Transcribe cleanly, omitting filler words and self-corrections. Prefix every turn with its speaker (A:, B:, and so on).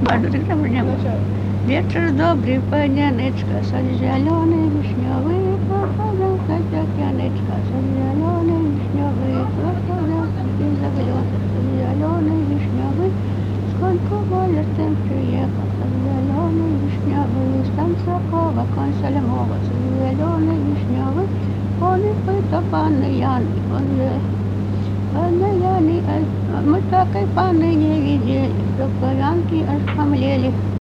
A: Ладно, тогда уже не было. Вечер добрый, паняночка, сад зеленый, вишневый, пропадал, как яночка, сад зеленый, вишневый, пропадал, и заглянул, сад зеленый, вишневый, сколько более тем приехал, сад зеленый, вишневый, станцакова, консольмова, сад зеленый, вишневый, он и пыта паны Яны, он же паны Яны, мы такой паны не видели, что полянки аж помлели.